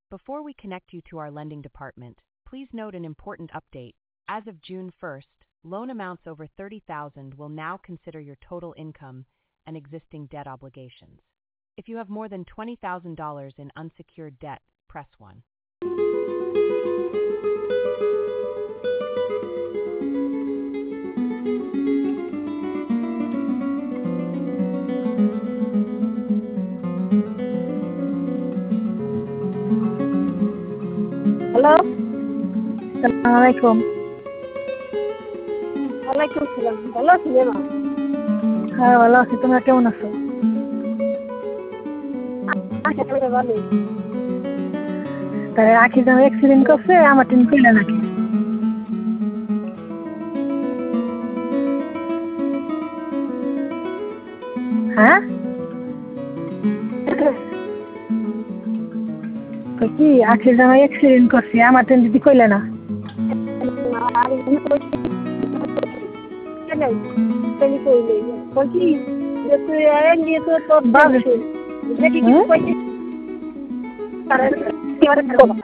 Before we connect you to our lending department, please note an important update. As of June 1st, loan amounts over $30,000 will now consider your total income and existing debt obligations. If you have more than $20,000 in unsecured debt, press 1. Hello, আসসালামু আলাইকুম। ওয়ালাইকুম সালাম। ভালো আছি মা? হ্যাঁ ভালো আছি, তোমরা কেমন আছো? ভালোই। তাই আখি যখন অ্যাক্সিডেন্ট করছে আমার টিম কইলে নাকি? হ্যাঁ তো কি আখি যখন অ্যাক্সিডেন্ট করছে আমার টিম দিদি কইলে না? আর তুমি কইলে কি যে তুই নিয়ে তো তোর বাজে। দেখি কি কইছিস?